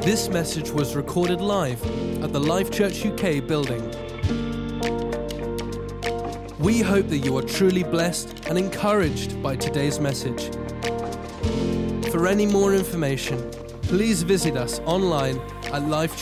This message was recorded live at the Life Church UK building. We hope that you are truly blessed and encouraged by today's message. For any more information, please visit us online at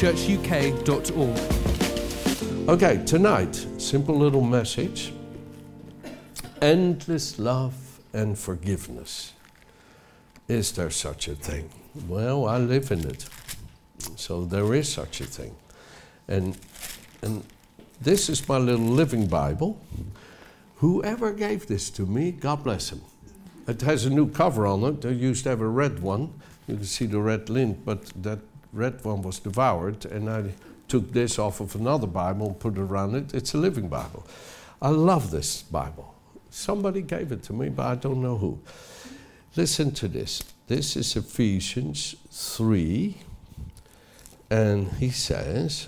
lifechurchuk.org. Okay, tonight, simple little message. Endless love and forgiveness. Is there such a thing? Well, I live in it. So there is such a thing. And this is my little living Bible. Whoever gave this to me, God bless him. It has a new cover on it. I used to have a red one. You can see the red lint, but that red one was devoured, and I took this off of another Bible and put it around it. It's a living Bible. I love this Bible. Somebody gave it to me, but I don't know who. Listen to this. This is Ephesians 3, and he says,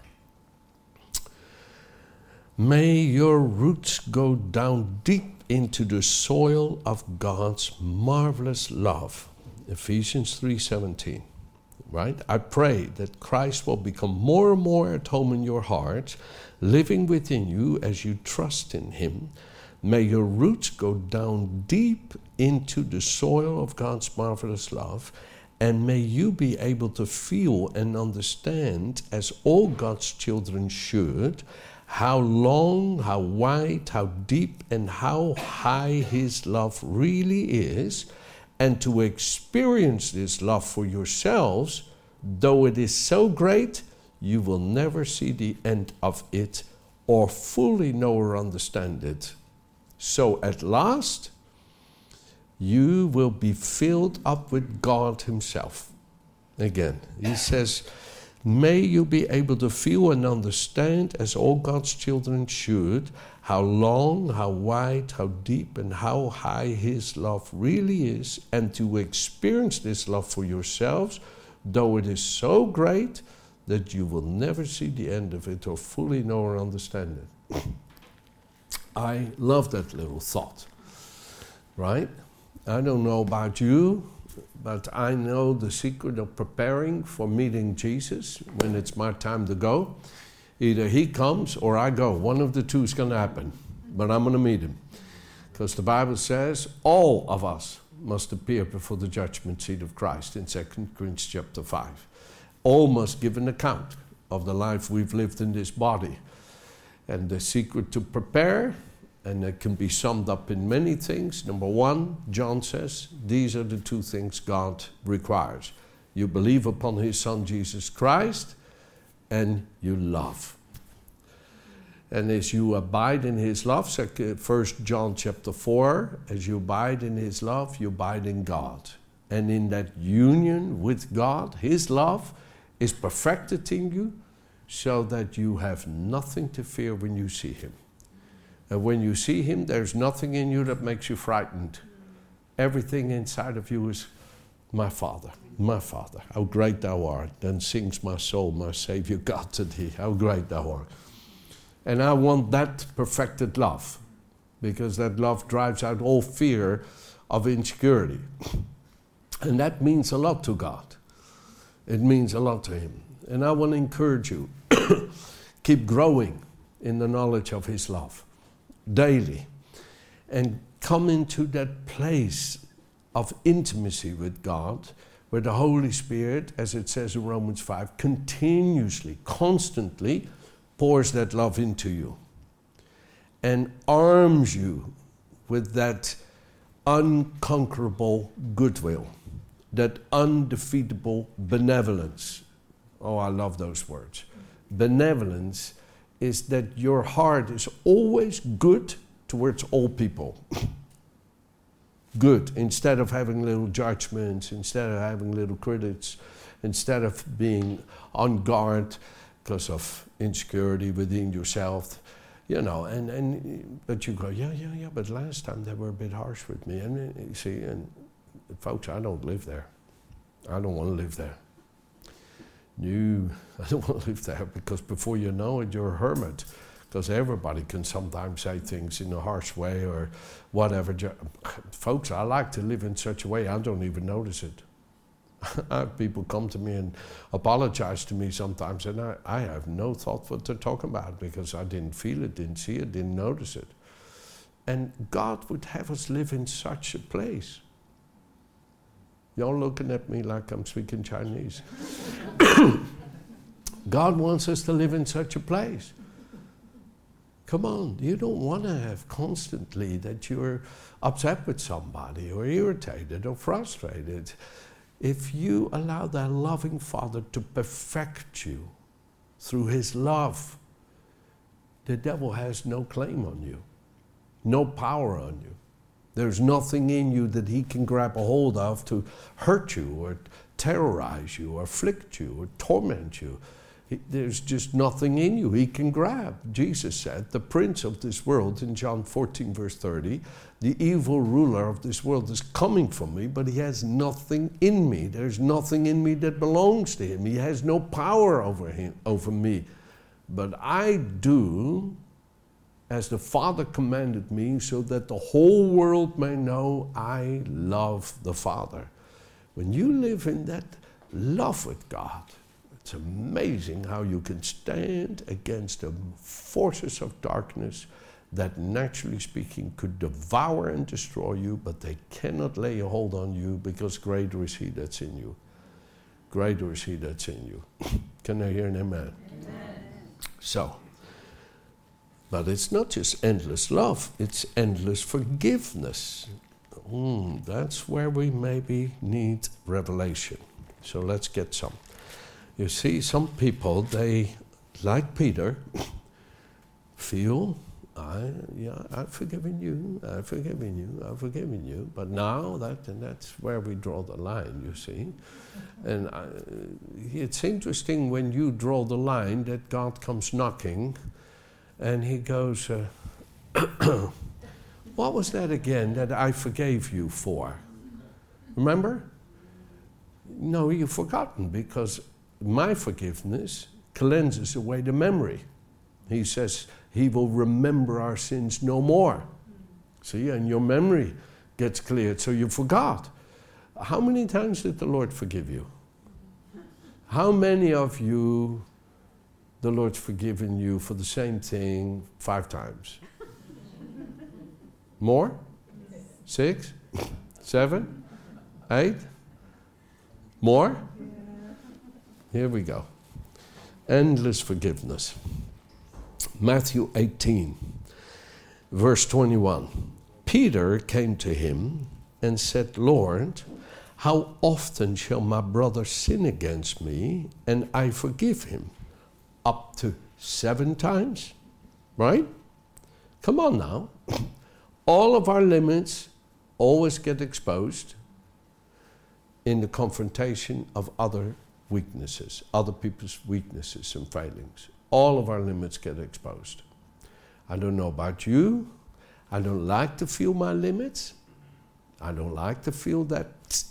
"May your roots go down deep into the soil of God's marvelous love." Ephesians 3:17, right? "I pray that Christ will become more and more at home in your heart, living within you as you trust in him. May your roots go down deep into the soil of God's marvelous love, and may you be able to feel and understand, as all God's children should, how long, how wide, how deep, and how high his love really is, and to experience this love for yourselves, though it is so great, you will never see the end of it or fully know or understand it. So at last, you will be filled up with God himself." Again, he says, "May you be able to feel and understand, as all God's children should, how long, how wide, how deep, and how high his love really is, and to experience this love for yourselves, though it is so great that you will never see the end of it or fully know or understand it." I love that little thought, right? I don't know about you, but I know the secret of preparing for meeting Jesus when it's my time to go. Either he comes or I go. One of the two is going to happen, but I'm going to meet him. Because the Bible says all of us must appear before the judgment seat of Christ in 2 Corinthians chapter 5. All must give an account of the life we've lived in this body. And the secret to prepare, and it can be summed up in many things. Number one, John says, these are the two things God requires. You believe upon his Son, Jesus Christ, and you love. And as you abide in his love, 1 John chapter 4, as you abide in his love, you abide in God. And in that union with God, his love is perfected in you, so that you have nothing to fear when you see him. And when you see him, there's nothing in you that makes you frightened. Everything inside of you is, my Father, how great thou art. Then sings my soul, my Savior God to thee, how great thou art. And I want that perfected love, because that love drives out all fear of insecurity. And that means a lot to God. It means a lot to him. And I want to encourage you, keep growing in the knowledge of his love daily, and come into that place of intimacy with God, where the Holy Spirit, as it says in Romans 5, continuously, constantly pours that love into you and arms you with that unconquerable goodwill, that undefeatable benevolence. Oh, I love those words. Benevolence is that your heart is always good towards all people. Good, instead of having little judgments, instead of having little critics, instead of being on guard because of insecurity within yourself, you know, but you go, yeah, but last time they were a bit harsh with me. And you see, and folks, I don't live there. I don't want to live there. No, I don't want to live there, because before you know it, you're a hermit. Because everybody can sometimes say things in a harsh way or whatever. Folks, I like to live in such a way I don't even notice it. I have people come to me and apologize to me sometimes, and I have no thought what they're talking about because I didn't feel it, didn't see it, didn't notice it. And God would have us live in such a place. Y'all looking at me like I'm speaking Chinese. God wants us to live in such a place. Come on, you don't want to have constantly that you're upset with somebody or irritated or frustrated. If you allow that loving Father to perfect you through His love, the devil has no claim on you, no power on you. There's nothing in you that he can grab a hold of to hurt you or terrorize you or afflict you or torment you. There's just nothing in you he can grab. Jesus said, the prince of this world, in John 14, verse 30, the evil ruler of this world is coming from me, but he has nothing in me. There's nothing in me that belongs to him. He has no power over me. But I do as the Father commanded me, so that the whole world may know I love the Father. When you live in that love with God, it's amazing how you can stand against the forces of darkness that, naturally speaking, could devour and destroy you, but they cannot lay a hold on you because greater is He that's in you. Greater is He that's in you. Can I hear an amen? Amen. So, but it's not just endless love, it's endless forgiveness. That's where we maybe need revelation. So let's get some. You see, some people, they, like Peter, feel, I've forgiven you, I've forgiven you, I've forgiven you. But now, that's where we draw the line, you see. And it's interesting when you draw the line that God comes knocking and He goes, what was that again that I forgave you for? Remember? No, you've forgotten, because my forgiveness cleanses away the memory. He says He will remember our sins no more. See, and your memory gets cleared, so you forgot. How many times did the Lord forgive you? How many of you the Lord's forgiven you for the same thing 5 times? More? 6? 7? 8? More? Here we go. Endless forgiveness. Matthew 18, verse 21. Peter came to Him and said, Lord, how often shall my brother sin against me and I forgive him? Up to 7 times? Right? Come on now. All of our limits always get exposed in the confrontation of other weaknesses, other people's weaknesses and failings. All of our limits get exposed. I don't know about you. I don't like to feel my limits. I don't like to feel that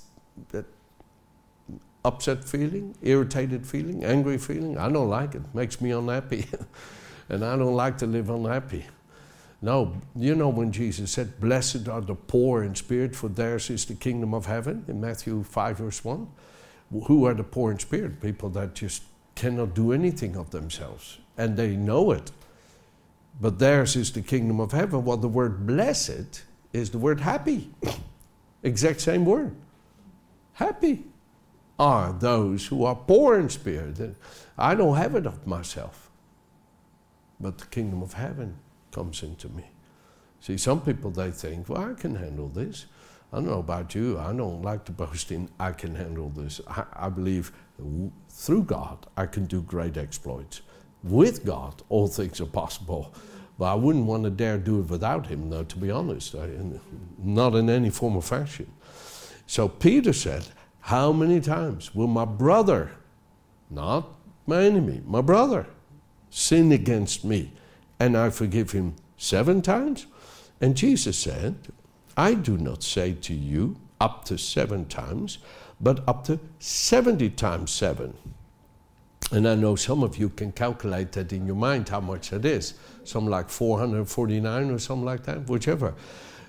upset feeling, irritated feeling, angry feeling. I don't like it. It makes me unhappy. And I don't like to live unhappy. No, you know when Jesus said, blessed are the poor in spirit, for theirs is the kingdom of heaven, in Matthew 5, verse 1. Who are the poor in spirit? People that just cannot do anything of themselves. And they know it. But theirs is the kingdom of heaven. Well, the word blessed is the word happy. Exact same word. Happy are those who are poor in spirit. I don't have it of myself. But the kingdom of heaven comes into me. See, some people, they think, well, I can handle this. I don't know about you. I don't like to boast in, I can handle this. I believe through God, I can do great exploits. With God, all things are possible. But I wouldn't want to dare do it without Him, though, to be honest. Not in any form or fashion. So Peter said, how many times will my brother, not my enemy, my brother, sin against me, and I forgive him 7 times? And Jesus said, I do not say to you up to 7 times, but up to 70 times 7. And I know some of you can calculate that in your mind how much that is. Some like 449 or something like that, whichever.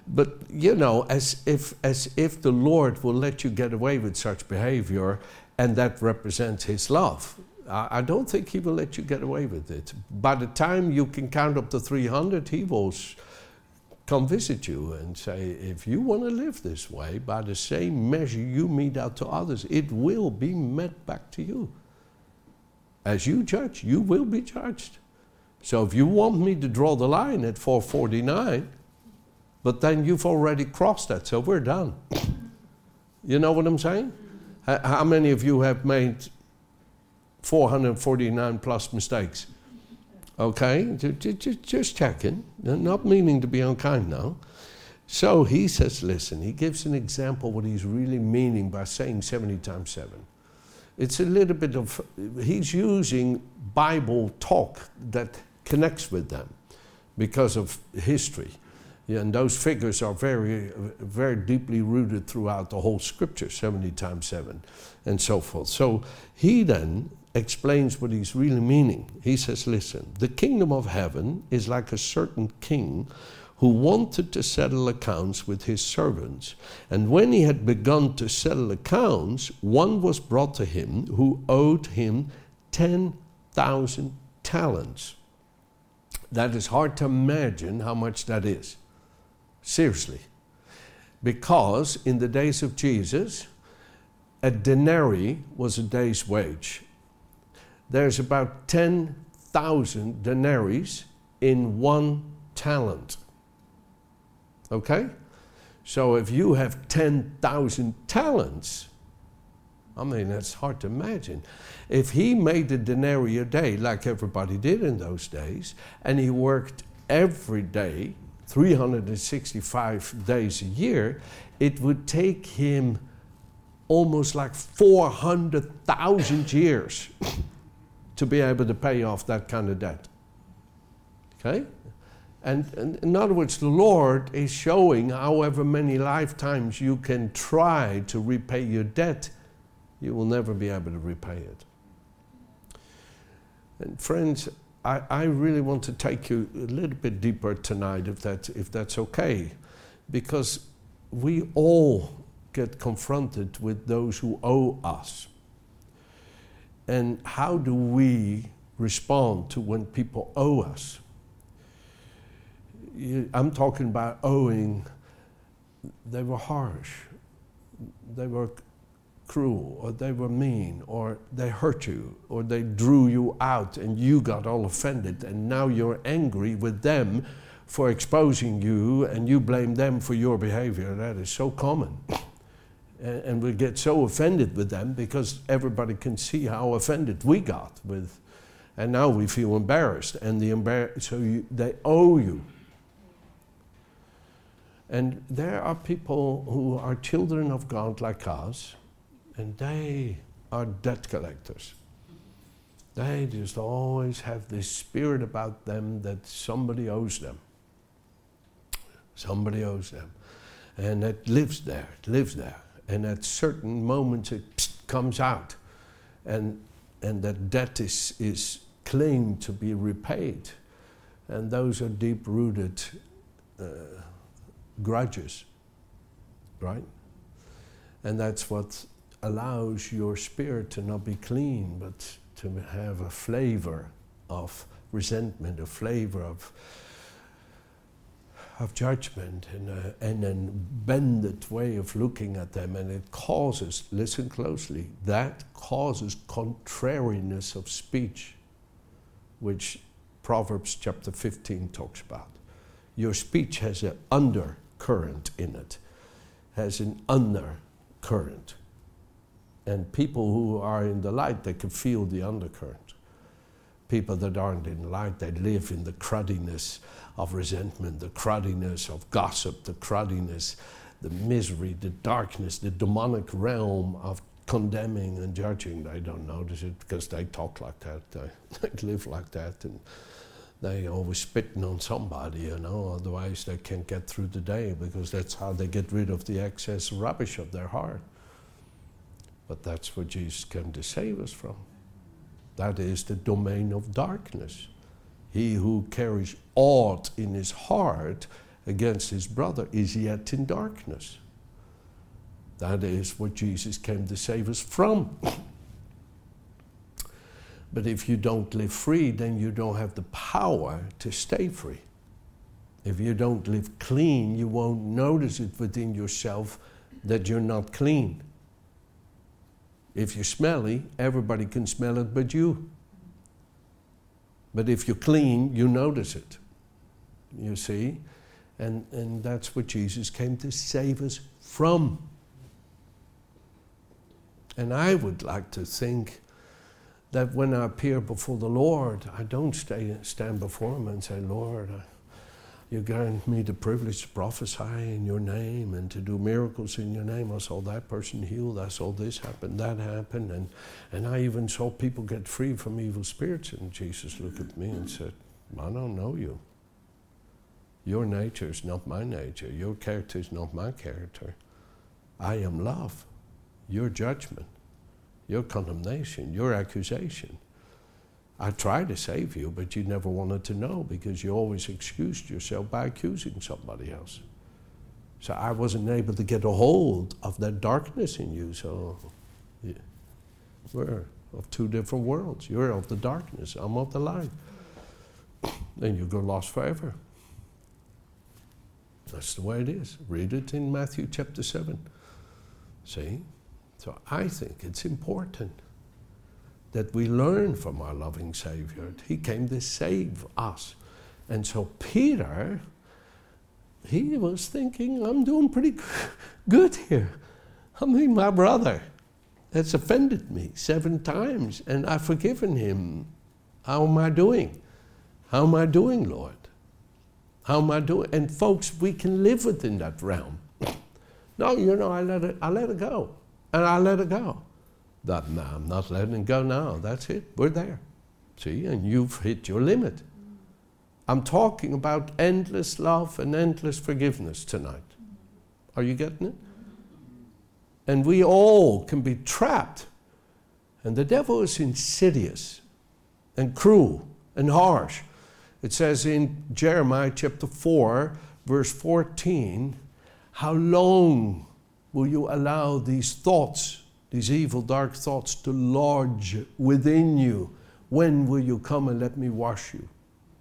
But you know, as if the Lord will let you get away with such behavior, and that represents His love. I don't think He will let you get away with it. By the time you can count up to 300, He will come visit you and say, if you want to live this way, by the same measure you mete out to others, it will be met back to you. As you judge, you will be judged. So if you want me to draw the line at 449, but then you've already crossed that, so we're done. You know what I'm saying? How many of you have made 449 plus mistakes? Okay, just checking, not meaning to be unkind now. So he says, listen, he gives an example what he's really meaning by saying 70 times 7. It's a little bit of, he's using Bible talk that connects with them because of history. Yeah, and those figures are very, very deeply rooted throughout the whole scripture, 70 times 7, and so forth. So he then explains what he's really meaning. He says, listen, the kingdom of heaven is like a certain king who wanted to settle accounts with his servants. And when he had begun to settle accounts, one was brought to him who owed him 10,000 talents. That is hard to imagine how much that is. Seriously. Because in the days of Jesus, a denarii was a day's wage. There's about 10,000 denarii in 1 talent. Okay? So if you have 10,000 talents, I mean, that's hard to imagine. If he made a denarii a day, like everybody did in those days, and he worked every day, 365 days a year, it would take him almost like 400,000 years to be able to pay off that kind of debt. Okay? And in other words, the Lord is showing however many lifetimes you can try to repay your debt, you will never be able to repay it. And friends, I really want to take you a little bit deeper tonight, if that's okay, because we all get confronted with those who owe us. And how do we respond to when people owe us? I'm talking about owing. They were harsh, they were cruel, or they were mean, or they hurt you, or they drew you out and you got all offended, and now you're angry with them for exposing you and you blame them for your behavior. That is so common. And we get so offended with them because everybody can see how offended we got with, and now we feel embarrassed, and they owe you. And there are people who are children of God like us, and they are debt collectors. They just always have this spirit about them that somebody owes them. Somebody owes them. And it lives there, And at certain moments it comes out. And that debt is claimed to be repaid. And those are deep-rooted grudges, right? And that's what allows your spirit to not be clean, but to have a flavor of resentment, a flavor of judgment, and a bended way of looking at them. And it causes, listen closely, that causes contrariness of speech, which Proverbs chapter 15 talks about. Your speech has an undercurrent in it, has an undercurrent. And people who are in the light, they can feel the undercurrent. People that aren't in the light, they live in the cruddiness of resentment, the cruddiness of gossip, the cruddiness, the misery, the darkness, the demonic realm of condemning and judging. They don't notice it because they talk like that, they live like that, and they always spitting on somebody, you know, otherwise they can't get through the day, because that's how they get rid of the excess rubbish of their heart. But that's what Jesus came to save us from. That is the domain of darkness. He who carries aught in his heart against his brother is yet in darkness. That is what Jesus came to save us from. But if you don't live free, then you don't have the power to stay free. If you don't live clean, you won't notice it within yourself that you're not clean. If you're smelly, everybody can smell it but you. But if you're clean, you notice it. You see? And that's what Jesus came to save us from. And I would like to think that when I appear before the Lord, I don't stand before him and say, Lord, you granted me the privilege to prophesy in your name and to do miracles in your name. I saw that person healed. I saw this happen, that happened. And I even saw people get free from evil spirits. And Jesus looked at me and said, I don't know you. Your nature is not my nature. Your character is not my character. I am love. Your judgment, your condemnation, your accusation. I tried to save you, but you never wanted to know because you always excused yourself by accusing somebody else. So I wasn't able to get a hold of that darkness in you. So yeah, we're of two different worlds. You're of the darkness. I'm of the light. Then you go lost forever. That's the way it is. Read it in Matthew chapter 7. See? So I think it's important that we learn from our loving Savior. He came to save us. And so Peter, he was thinking, I'm doing pretty good here. I mean, my brother has offended me 7 times, and I've forgiven him. How am I doing? How am I doing, Lord? How am I doing? And folks, we can live within that realm. No, I let it go. And I let it go. No, I'm not letting it go now. That's it. We're there. See, and you've hit your limit. I'm talking about endless love and endless forgiveness tonight. Are you getting it? And we all can be trapped. And the devil is insidious and cruel and harsh. It says in Jeremiah chapter 4, verse 14, how long will you allow these thoughts, these evil, dark thoughts, to lodge within you? When will you come and let me wash you?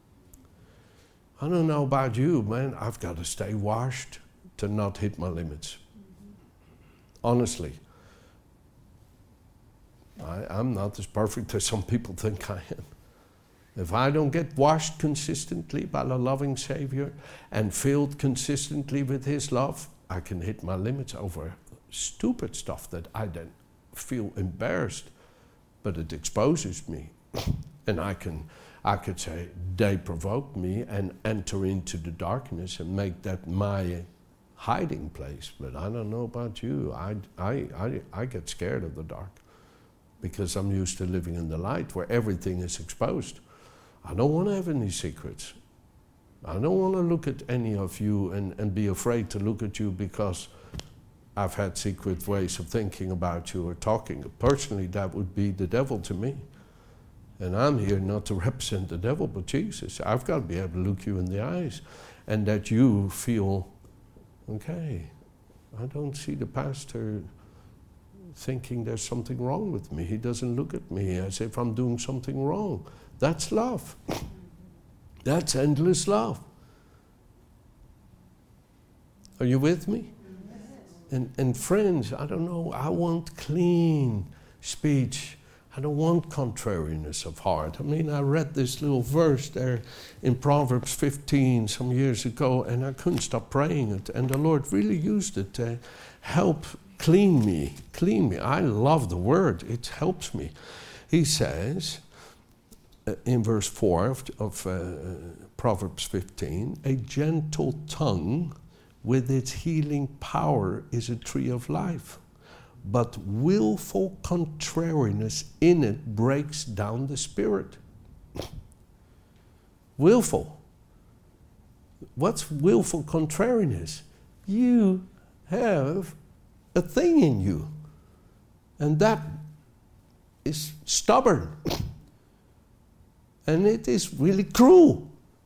I don't know about you, man. I've got to stay washed to not hit my limits. Honestly. I'm not as perfect as some people think I am. If I don't get washed consistently by the loving Savior and filled consistently with His love, I can hit my limits over stupid stuff that I then feel embarrassed, but it exposes me. And I could say, they provoked me and enter into the darkness and make that my hiding place. But I don't know about you. I get scared of the dark because I'm used to living in the light where everything is exposed. I don't want to have any secrets. I don't want to look at any of you and be afraid to look at you because I've had secret ways of thinking about you or talking. Personally, that would be the devil to me. And I'm here not to represent the devil, but Jesus. I've got to be able to look you in the eyes and that you feel, okay, I don't see the pastor thinking there's something wrong with me. He doesn't look at me as if I'm doing something wrong. That's love. That's endless love. Are you with me? Yes. And friends, I don't know, I want clean speech. I don't want contrariness of heart. I mean, I read this little verse there in Proverbs 15 some years ago, and I couldn't stop praying it. And the Lord really used it to help clean me. I love the word. It helps me. He says, in verse 4 of Proverbs 15, a gentle tongue with its healing power is a tree of life, but willful contrariness in it breaks down the spirit. Willful. What's willful contrariness? You have a thing in you, and that is stubborn. And it is really cruel.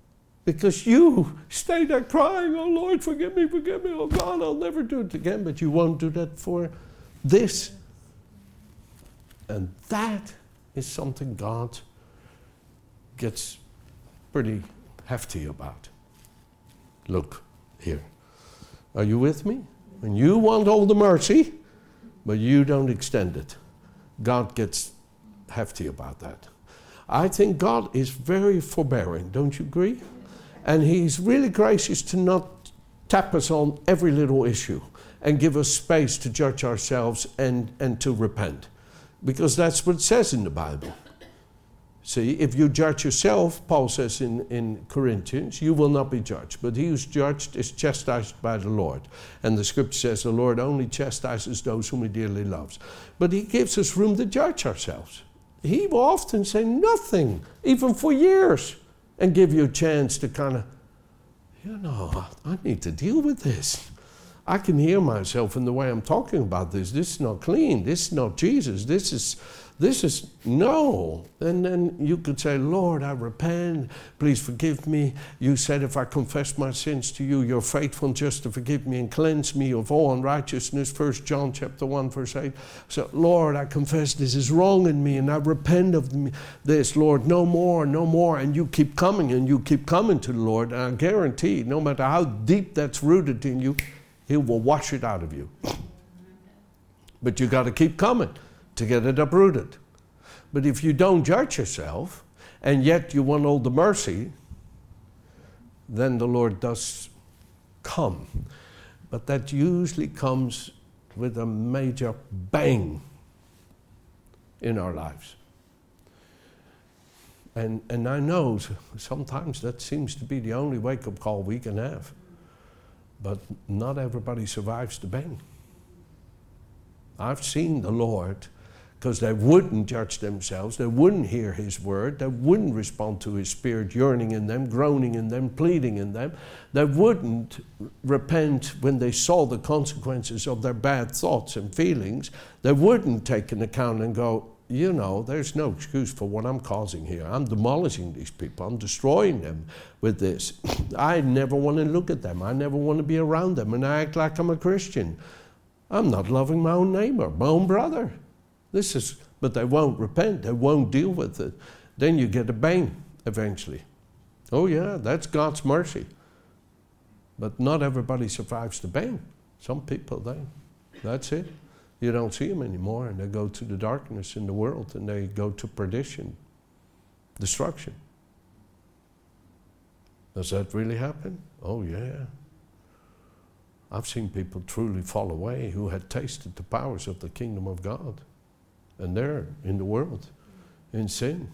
Because you stay there crying, oh Lord, forgive me, oh God, I'll never do it again. But you won't do that for this. And that is something God gets pretty hefty about. Look here. Are you with me? When you want all the mercy, but you don't extend it, God gets hefty about that. I think God is very forbearing, don't you agree? And He's really gracious to not tap us on every little issue and give us space to judge ourselves and to repent. Because that's what it says in the Bible. See, if you judge yourself, Paul says in Corinthians, you will not be judged. But he who's judged is chastised by the Lord. And the scripture says the Lord only chastises those whom He dearly loves. But He gives us room to judge ourselves. He will often say nothing, even for years, and give you a chance to kind of, I need to deal with this. I can hear myself in the way I'm talking about this. This is not clean. This is not Jesus. This is no. And then you could say, Lord, I repent. Please forgive me. You said if I confess my sins to you, you're faithful and just to forgive me and cleanse me of all unrighteousness. 1 John chapter 1, verse 8. So, Lord, I confess this is wrong in me and I repent of this. Lord, no more, no more. And you keep coming and you keep coming to the Lord. And I guarantee, no matter how deep that's rooted in you, He will wash it out of you. But you got to keep coming to get it uprooted. But if you don't judge yourself, and yet you want all the mercy, then the Lord does come. But that usually comes with a major bang in our lives. And I know sometimes that seems to be the only wake-up call we can have. But not everybody survives the bang. I've seen the Lord, because they wouldn't judge themselves, they wouldn't hear His word, they wouldn't respond to His Spirit yearning in them, groaning in them, pleading in them. They wouldn't repent when they saw the consequences of their bad thoughts and feelings. They wouldn't take an account and go, there's no excuse for what I'm causing here. I'm demolishing these people. I'm destroying them with this. I never want to look at them. I never want to be around them. And I act like I'm a Christian. I'm not loving my own neighbor, my own brother. But they won't repent. They won't deal with it. Then you get a bang eventually. Oh yeah, that's God's mercy. But not everybody survives the bang. Some people, that's it. You don't see them anymore, and they go to the darkness in the world, and they go to perdition, destruction. Does that really happen? Oh, yeah. I've seen people truly fall away who had tasted the powers of the kingdom of God, and they're in the world, in sin.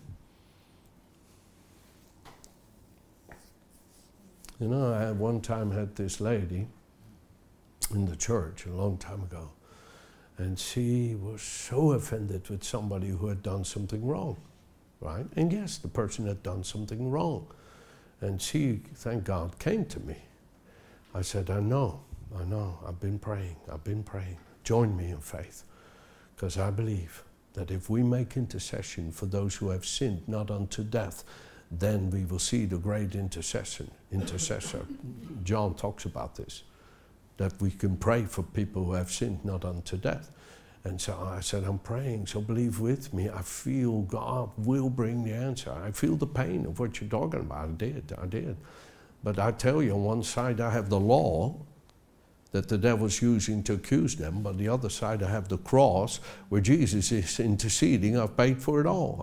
I one time had this lady in the church a long time ago. And she was so offended with somebody who had done something wrong, right? And yes, the person had done something wrong. And she, thank God, came to me. I said, I know, I've been praying. Join me in faith. Because I believe that if we make intercession for those who have sinned not unto death, then we will see the great intercessor. John talks about this. That we can pray for people who have sinned not unto death. And so I said, I'm praying, so believe with me. I feel God will bring the answer. I feel the pain of what you're talking about. I did. But I tell you, on one side I have the law that the devil's using to accuse them. But the other side I have the cross where Jesus is interceding. I've paid for it all.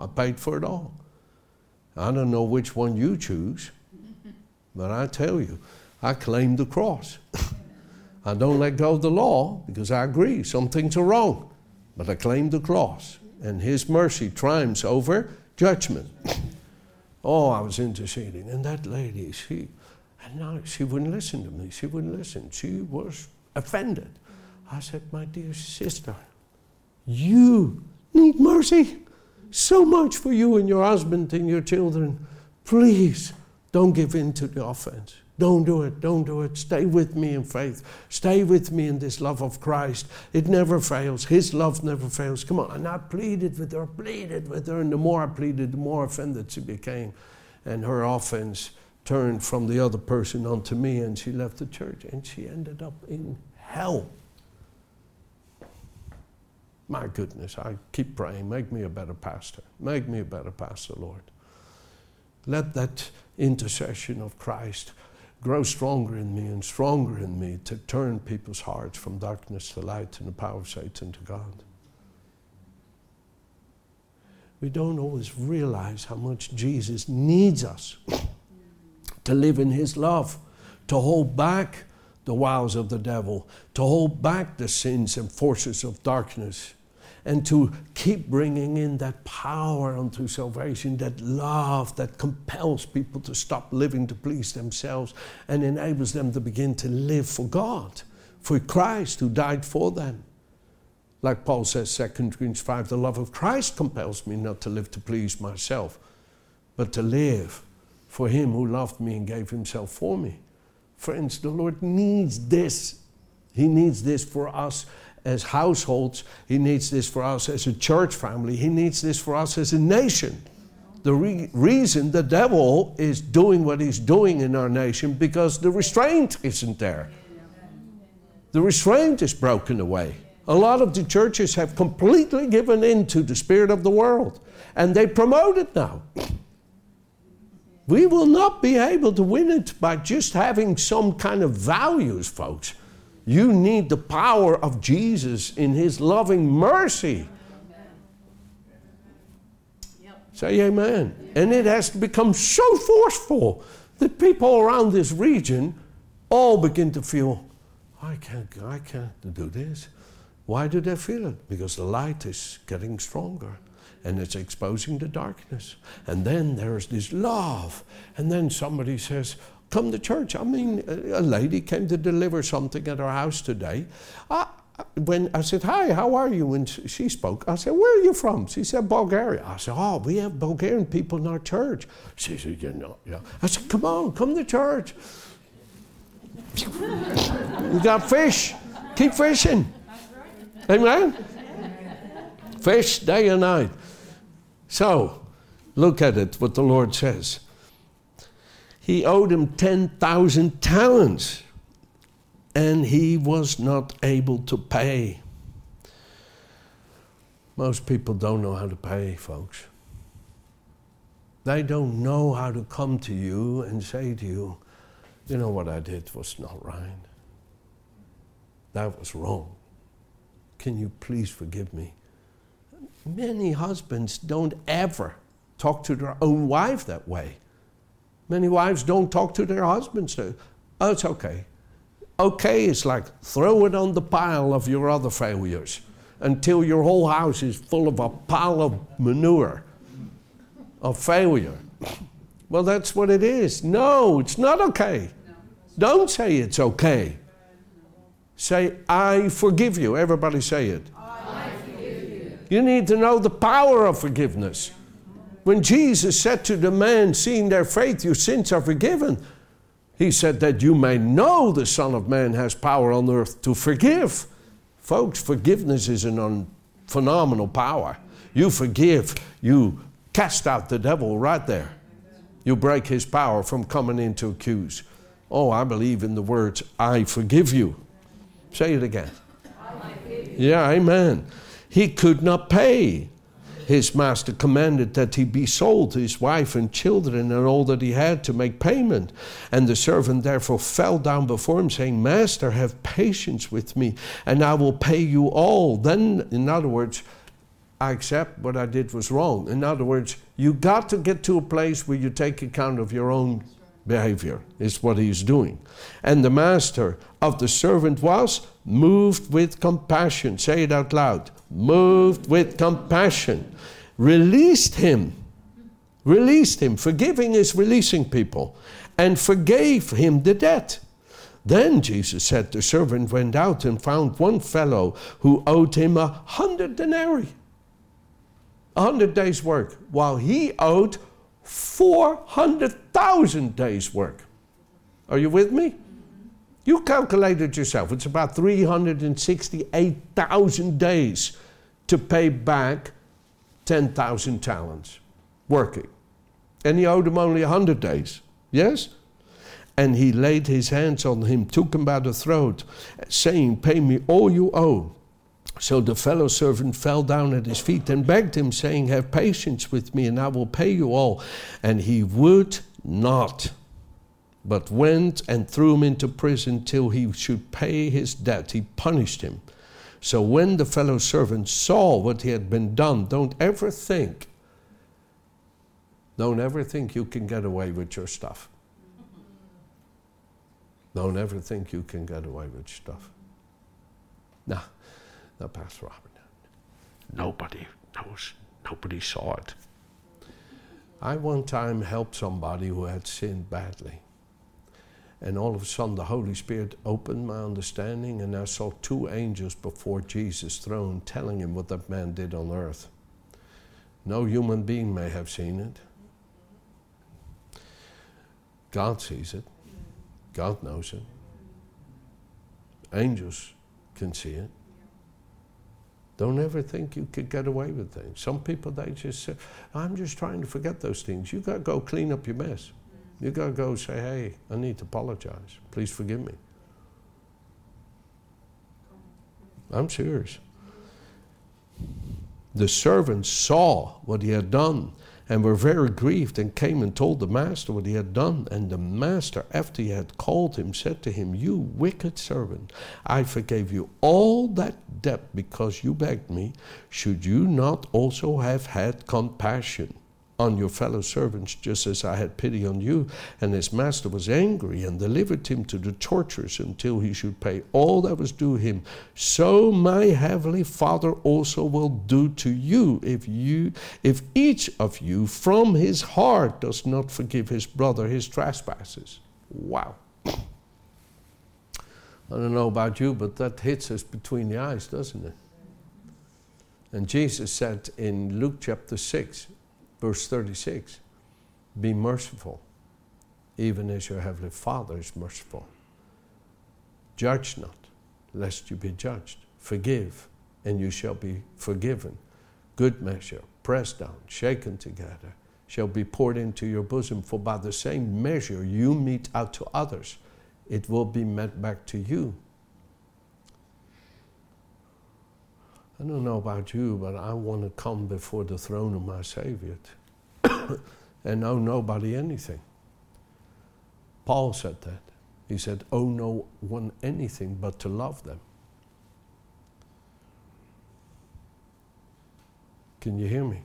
I don't know which one you choose. But I tell you, I claim the cross. I don't let go of the law because I agree some things are wrong, but I claim the cross, and His mercy triumphs over judgment. Oh, I was interceding, and that lady, she wouldn't listen to me. She wouldn't listen. She was offended. I said, my dear sister, you need mercy so much for you and your husband and your children. Please don't give in to the offense. Don't do it. Stay with me in faith. Stay with me in this love of Christ. It never fails. His love never fails. Come on. And I pleaded with her. And the more I pleaded, the more offended she became. And her offense turned from the other person onto me, and she left the church, and she ended up in hell. My goodness, I keep praying, make me a better pastor. Make me a better pastor, Lord. Let that intercession of Christ grow stronger in me and stronger in me to turn people's hearts from darkness to light and the power of Satan to God. We don't always realize how much Jesus needs us to live in his love, to hold back the wiles of the devil, to hold back the sins and forces of darkness, and to keep bringing in that power unto salvation, that love that compels people to stop living to please themselves and enables them to begin to live for God, for Christ who died for them. Like Paul says, 2 Corinthians 5, the love of Christ compels me not to live to please myself, but to live for him who loved me and gave himself for me. Friends, the Lord needs this. He needs this for us as households. He needs this for us as a church family. He needs this for us as a nation. The reason the devil is doing what he's doing in our nation, because the restraint isn't there. The restraint is broken away. A lot of the churches have completely given in to the spirit of the world, and they promote it now. We will not be able to win it by just having some kind of values, folks. You need the power of Jesus in his loving mercy. Say amen. And it has to become so forceful that people around this region all begin to feel, I can't do this. Why do they feel it? Because the light is getting stronger and it's exposing the darkness. And then there's this love. And then somebody says, come to church. I mean, a lady came to deliver something at our house today. When I said, hi, how are you? When she spoke, I said, where are you from? She said, Bulgaria. I said, oh, we have Bulgarian people in our church. She said, yeah. I said, come on, come to church. We got fish. Keep fishing. Amen? Fish day and night. So, look at it, what the Lord says. He owed him 10,000 talents, and he was not able to pay. Most people don't know how to pay, folks. They don't know how to come to you and say to you, you know what I did was not right. That was wrong. Can you please forgive me? Many husbands don't ever talk to their own wife that way. Many wives don't talk to their husbands. Oh, it's okay. Okay is like throw it on the pile of your other failures until your whole house is full of a pile of manure, of failure. Well, that's what it is. No, it's not okay. Don't say it's okay. Say, I forgive you. Everybody say it. I forgive you. You need to know the power of forgiveness. When Jesus said to the man, seeing their faith, your sins are forgiven, he said that you may know the Son of Man has power on earth to forgive. Folks, forgiveness is a phenomenal power. You forgive, you cast out the devil right there. You break his power from coming in to accuse. Oh, I believe in the words, I forgive you. Say it again. Yeah, amen. He could not pay. His master commanded that he be sold, his wife and children and all that he had, to make payment. And the servant therefore fell down before him, saying, Master, have patience with me, and I will pay you all. Then, in other words, I accept what I did was wrong. In other words, you got to get to a place where you take account of your own behavior, is what he's doing. And the master of the servant was moved with compassion. Say it out loud. Moved with compassion. Released him. Released him. Forgiving is releasing people. And forgave him the debt. Then Jesus said, the servant went out and found one fellow who owed him 100 denarii. 100 days' work. While he owed 400,000 days' work. Are you with me? You calculate it yourself. It's about 368,000 days to pay back 10,000 talents working. And he owed him only 100 days. Yes? And he laid his hands on him, took him by the throat, saying, "Pay me all you owe." So the fellow servant fell down at his feet and begged him, saying, "Have patience with me, and I will pay you all." And he would not, but went and threw him into prison till he should pay his debt. He punished him. So when the fellow servant saw what he had been done, don't ever think you can get away with your stuff. Don't ever think you can get away with stuff. No, Pastor Robert. Nobody knows. Nobody saw it. I one time helped somebody who had sinned badly. And all of a sudden the Holy Spirit opened my understanding, and I saw 2 angels before Jesus' throne telling him what that man did on earth. No human being may have seen it. God sees it. God knows it. Angels can see it. Don't ever think you could get away with things. Some people, they just say, "I'm just trying to forget those things." You got to go clean up your mess. You got to go say, "Hey, I need to apologize. Please forgive me." I'm serious. The servants saw what he had done and were very grieved, and came and told the master what he had done. And the master, after he had called him, said to him, "You wicked servant, I forgave you all that debt because you begged me. Should you not also have had compassion on your fellow servants, just as I had pity on you?" And his master was angry and delivered him to the torturers until he should pay all that was due him. So my heavenly Father also will do to you if each of you from his heart does not forgive his brother his trespasses. Wow. I don't know about you, but that hits us between the eyes, doesn't it? And Jesus said in Luke chapter 6, Verse 36, "Be merciful, even as your heavenly Father is merciful. Judge not, lest you be judged. Forgive, and you shall be forgiven. Good measure, pressed down, shaken together, shall be poured into your bosom. For by the same measure you mete out to others, it will be met back to you." I don't know about you, but I want to come before the throne of my Savior and owe nobody anything. Paul said that. He said, "Owe no one anything but to love them." Can you hear me?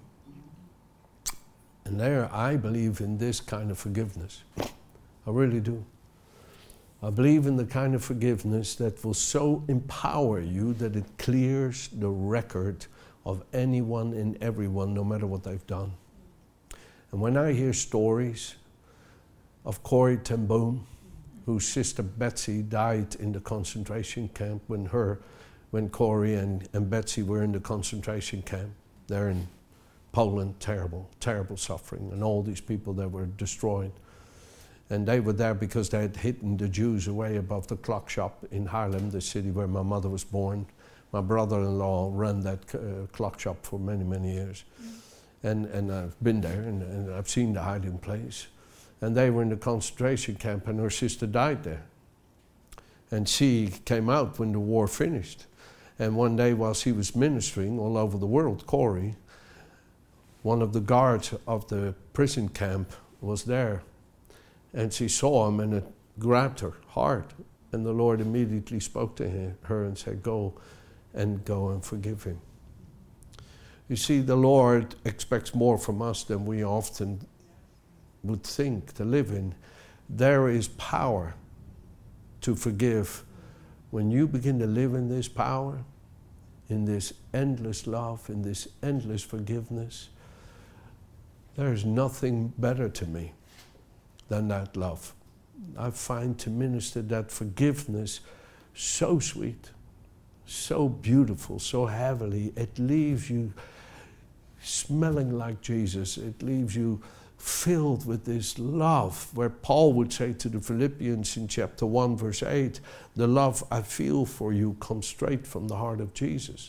And there, I believe in this kind of forgiveness. I really do. I believe in the kind of forgiveness that will so empower you that it clears the record of anyone and everyone, no matter what they've done. And when I hear stories of Corrie ten Boom, whose sister Betsy died in the concentration camp when Corrie and Betsy were in the concentration camp there in Poland, terrible, terrible suffering, and all these people that were destroyed. And they were there because they had hidden the Jews away above the clock shop in Haarlem, the city where my mother was born. My brother-in-law ran that clock shop for many, many years. And I've been there, and I've seen the hiding place. And they were in the concentration camp, and her sister died there. And she came out when the war finished. And one day while she was ministering all over the world, Corrie, one of the guards of the prison camp was there. And she saw him, and it grabbed her heart. And the Lord immediately spoke to her and said, go and forgive him. You see, the Lord expects more from us than we often would think to live in. There is power to forgive. When you begin to live in this power, in this endless love, in this endless forgiveness, there is nothing better to me than that love. I find to minister that forgiveness so sweet, so beautiful, so heavily. It leaves you smelling like Jesus. It leaves you filled with this love, where Paul would say to the Philippians in chapter 1, verse 8, the love I feel for you comes straight from the heart of Jesus.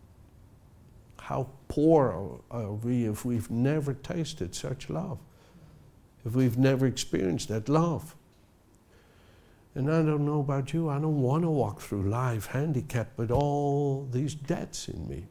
How poor are we if we've never tasted such love, if we've never experienced that love. And I don't know about you, I don't want to walk through life handicapped with all these debts in me.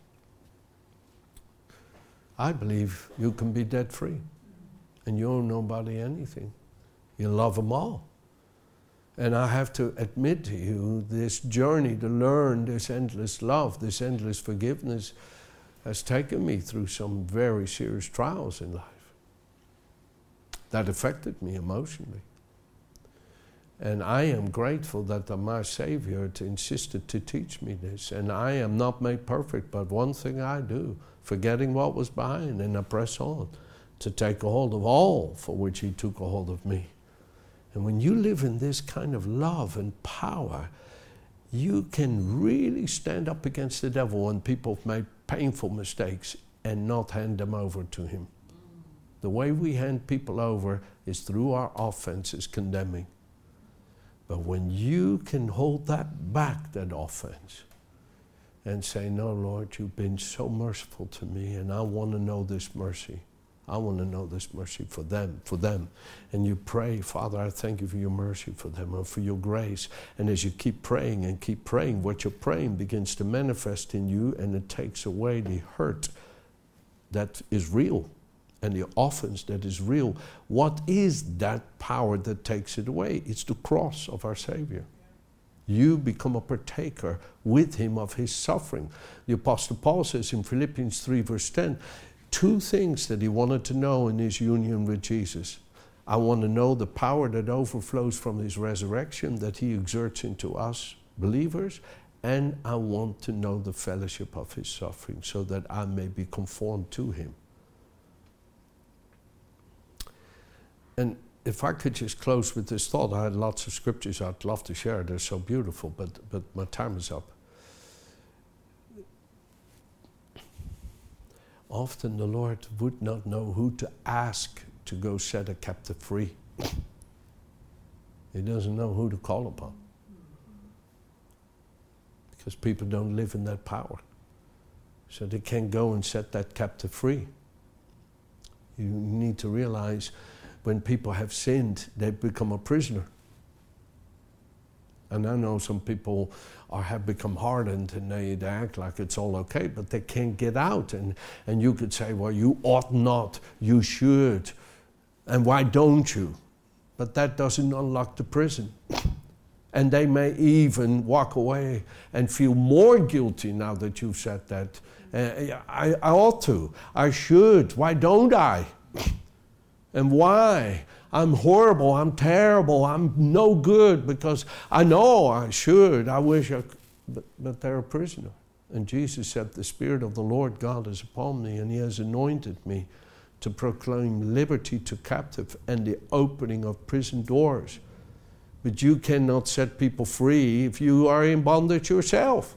I believe you can be debt-free, and you owe nobody anything. You love them all. And I have to admit to you, this journey to learn this endless love, this endless forgiveness, has taken me through some very serious trials in life that affected me emotionally. And I am grateful that my Savior insisted to teach me this. And I am not made perfect, but one thing I do, forgetting what was behind, and I press on to take a hold of all for which He took a hold of me. And when you live in this kind of love and power, you can really stand up against the devil when people have made painful mistakes and not hand them over to him. The way we hand people over is through our offenses, condemning. But when you can hold that back, that offense, and say, no, Lord, you've been so merciful to me, and I want to know this mercy. I want to know this mercy for them. And you pray, Father, I thank you for your mercy for them and for your grace. And as you keep praying, what you're praying begins to manifest in you, and it takes away the hurt that is real and the offense that is real. What is that power that takes it away? It's the cross of our Savior. You become a partaker with him of his suffering. The Apostle Paul says in Philippians 3 verse 10, two things that he wanted to know in his union with Jesus. I want to know the power that overflows from his resurrection that he exerts into us believers, and I want to know the fellowship of his suffering so that I may be conformed to him. And if I could just close with this thought, I had lots of scriptures I'd love to share. They're so beautiful, but my time is up. Often the Lord would not know who to ask to go set a captive free. He doesn't know who to call upon. Because people don't live in that power. So they can't go and set that captive free. You need to realize when people have sinned, they become a prisoner. And I know some people have become hardened and they act like it's all okay, but they can't get out. And you could say, well, you ought not, you should, and why don't you? But that doesn't unlock the prison. And they may even walk away and feel more guilty now that you've said that. I ought to, I should, why don't I? And why? I'm horrible, I'm terrible, I'm no good because I know I should, I wish I could. But they're a prisoner. And Jesus said, the Spirit of the Lord God is upon me, and he has anointed me to proclaim liberty to captive and the opening of prison doors. But you cannot set people free if you are in bondage yourself.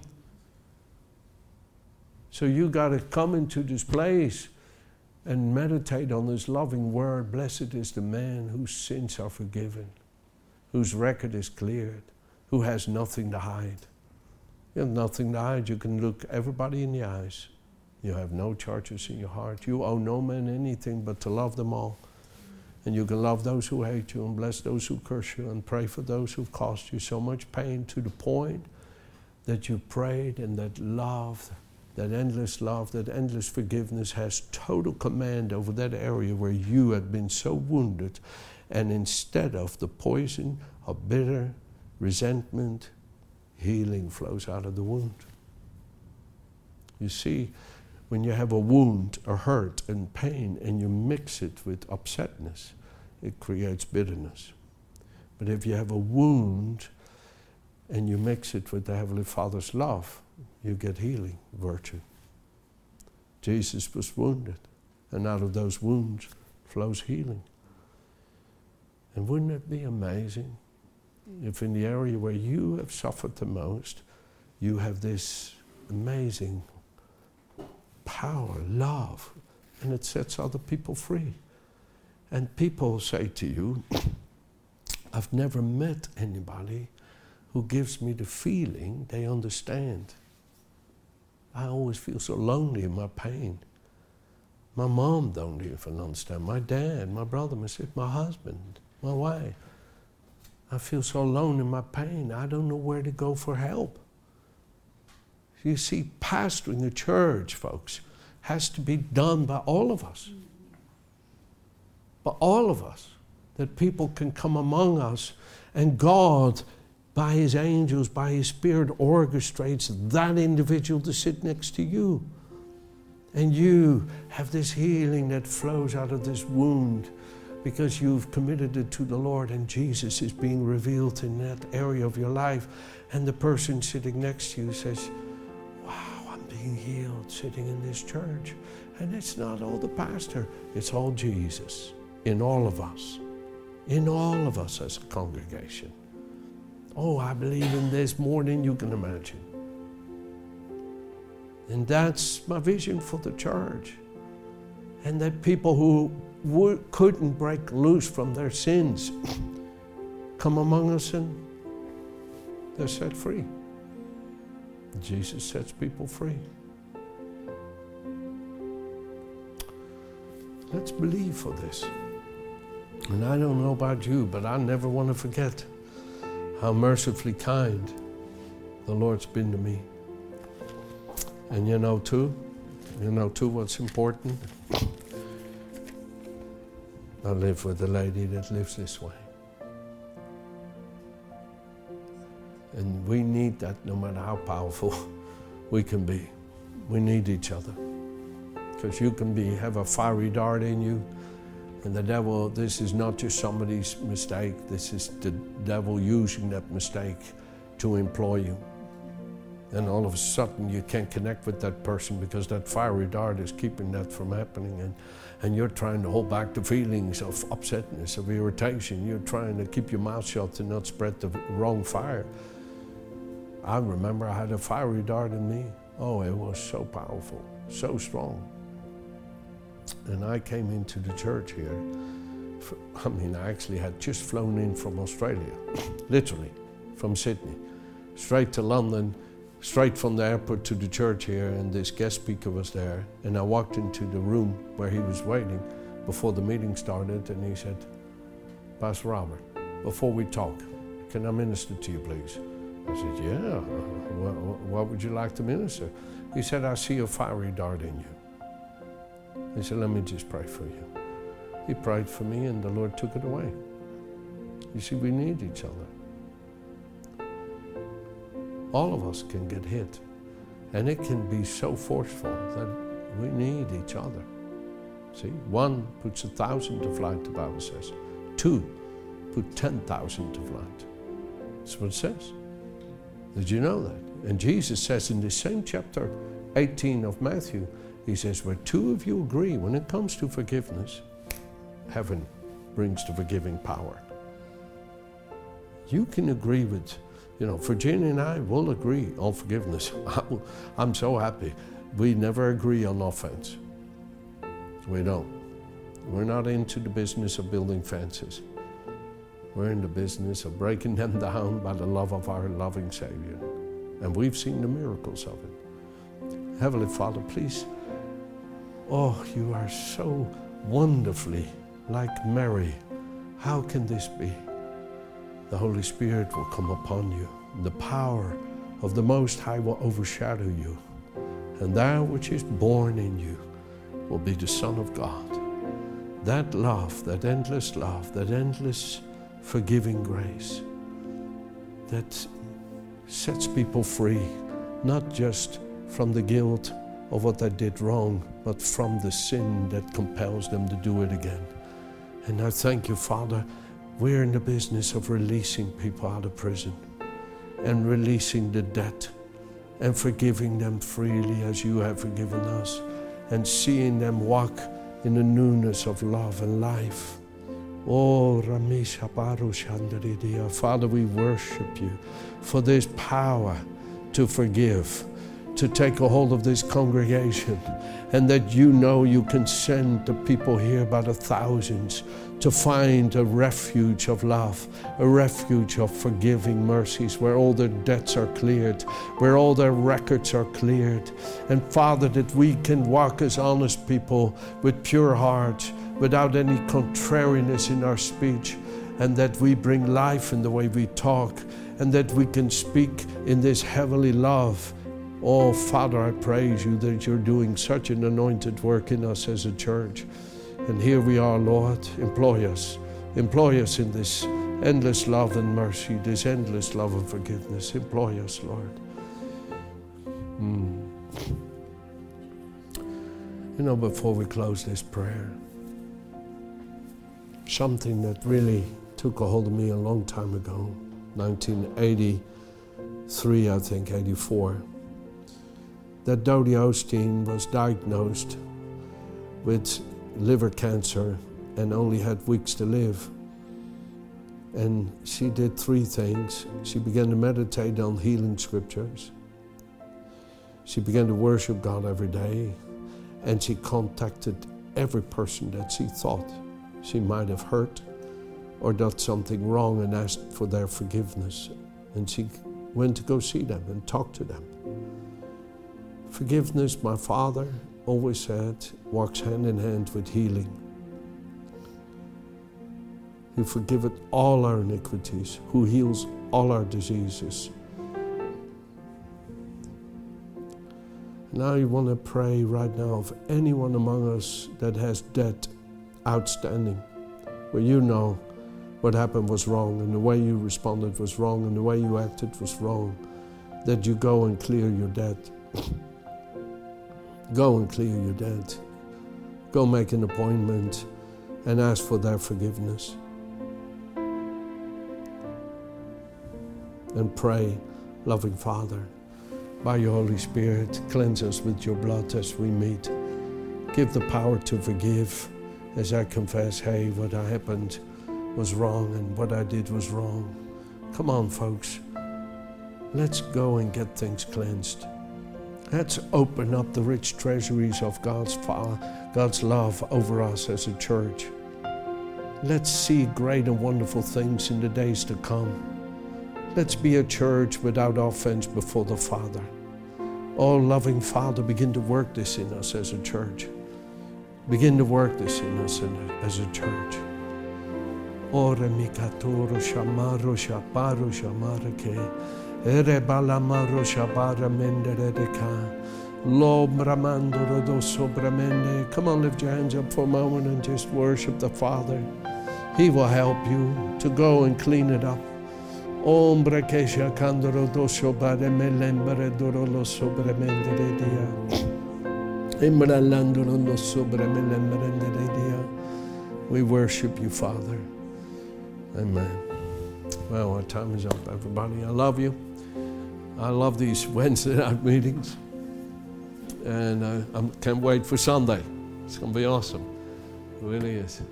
So you got to come into this place and meditate on this loving word. Blessed is the man whose sins are forgiven, whose record is cleared, who has nothing to hide. You have nothing to hide. You can look everybody in the eyes. You have no charges in your heart. You owe no man anything but to love them all. And you can love those who hate you and bless those who curse you and pray for those who've caused you so much pain, to the point that you prayed, and that love, that endless forgiveness has total command over that area where you had been so wounded. And instead of the poison of bitter resentment, healing flows out of the wound. You see, when you have a wound, a hurt and pain, and you mix it with upsetness, it creates bitterness. But if you have a wound and you mix it with the Heavenly Father's love, you get healing virtue. Jesus was wounded, and out of those wounds flows healing. And wouldn't it be amazing if in the area where you have suffered the most, you have this amazing power, love, and it sets other people free. And people say to you, I've never met anybody who gives me the feeling they understand. I always feel so lonely in my pain. My mom don't even understand. My dad, my brother, my sister, my husband, my wife. I feel so alone in my pain. I don't know where to go for help. You see, pastoring a church, folks, has to be done by all of us. By all of us. That people can come among us, and God, by His angels, by His Spirit, orchestrates that individual to sit next to you. And you have this healing that flows out of this wound because you've committed it to the Lord, and Jesus is being revealed in that area of your life. And the person sitting next to you says, wow, I'm being healed sitting in this church. And it's not all the pastor, it's all Jesus in all of us. In all of us as a congregation. Oh, I believe in this more than you can imagine. And that's my vision for the church. And that people who couldn't break loose from their sins come among us and they're set free. Jesus sets people free. Let's believe for this. And I don't know about you, but I never want to forget how mercifully kind the Lord's been to me. And you know too what's important? I live with a lady that lives this way. And we need that no matter how powerful we can be. We need each other. Because you can have a fiery dart in you, and the devil, this is not just somebody's mistake, this is the devil using that mistake to employ you. And all of a sudden you can't connect with that person because that fiery dart is keeping that from happening, and you're trying to hold back the feelings of upsetness, of irritation. You're trying to keep your mouth shut and not spread the wrong fire. I remember I had a fiery dart in me. Oh, it was so powerful, so strong. And I came into the church here. I actually had just flown in from Australia, literally, from Sydney, straight to London, straight from the airport to the church here, and this guest speaker was there. And I walked into the room where he was waiting before the meeting started, and he said, Pastor Robert, before we talk, can I minister to you, please? I said, yeah, what would you like to minister? He said, I see a fiery dart in you. He said, let me just pray for you. He prayed for me and the Lord took it away. You see, we need each other. All of us can get hit. And it can be so forceful that we need each other. See, 1 puts 1,000 to flight, the Bible says. 2 put 10,000 to flight. That's what it says. Did you know that? And Jesus says in the same chapter 18 of Matthew, He says, where 2 of you agree when it comes to forgiveness, heaven brings the forgiving power. You can agree with, Virginia and I will agree on forgiveness. I'm so happy. We never agree on offense. We don't. We're not into the business of building fences. We're in the business of breaking them down by the love of our loving Savior. And we've seen the miracles of it. Heavenly Father, please, you are so wonderfully like Mary. How can this be? The Holy Spirit will come upon you. The power of the Most High will overshadow you. And that which is born in you will be the Son of God. That love, that endless forgiving grace that sets people free, not just from the guilt of what they did wrong, but from the sin that compels them to do it again. And I thank you, Father, we're in the business of releasing people out of prison and releasing the debt and forgiving them freely as you have forgiven us, and seeing them walk in the newness of love and life. Oh, Father, we worship you for this power to forgive, to take a hold of this congregation, and that you can send the people here by the thousands to find a refuge of love, a refuge of forgiving mercies, where all their debts are cleared, where all their records are cleared. And Father, that we can walk as honest people with pure hearts, without any contrariness in our speech, and that we bring life in the way we talk, and that we can speak in this heavenly love. Oh, Father, I praise you that you're doing such an anointed work in us as a church. And here we are, Lord. Employ us in this endless love and mercy, this endless love and forgiveness. Employ us, Lord. You know, before we close this prayer, something that really took a hold of me a long time ago, 1983, I think, 84, that Dodie Osteen was diagnosed with liver cancer and only had weeks to live. And she did 3 things. She began to meditate on healing scriptures. She began to worship God every day. And she contacted every person that she thought she might have hurt or done something wrong and asked for their forgiveness. And she went to go see them and talk to them. Forgiveness, my father always said, walks hand in hand with healing. Who forgiveth all our iniquities, who heals all our diseases. Now you want to pray right now of anyone among us that has debt outstanding, where you know what happened was wrong and the way you responded was wrong and the way you acted was wrong, that you go and clear your debt. Go and clear your debt. Go make an appointment and ask for their forgiveness. And pray, loving Father, by your Holy Spirit, cleanse us with your blood as we meet. Give the power to forgive as I confess, hey, what happened was wrong and what I did was wrong. Come on, folks. Let's go and get things cleansed. Let's open up the rich treasuries of God's love over us as a church. Let's see great and wonderful things in the days to come. Let's be a church without offense before the Father. Oh, loving Father, begin to work this in us as a church. Begin to work this in us as a church. Ore mikatoro shamaro shaparo shamarake. Ere balamaro shabara menderedeka. Lo bramando rodoso bramende. Come on, lift your hands up for a moment and just worship the Father. He will help you to go and clean it up. Ombre che shakandoro doso bare melembre dorolo sobremende dia. Imbralandoro no sobremelembre dia. We worship you, Father. Amen. Well, our time is up, everybody. I love you. I love these Wednesday night meetings. And I can't wait for Sunday. It's going to be awesome. It really is.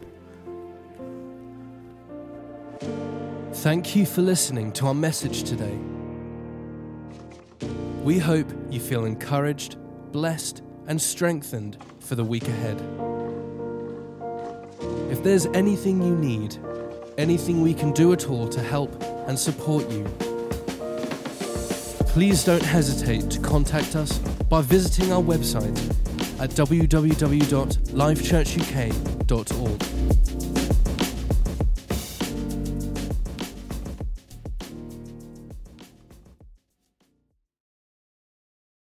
Thank you for listening to our message today. We hope you feel encouraged, blessed, and strengthened for the week ahead. If there's anything you need, anything we can do at all to help and support you, please don't hesitate to contact us by visiting our website at www.lifechurchuk.org.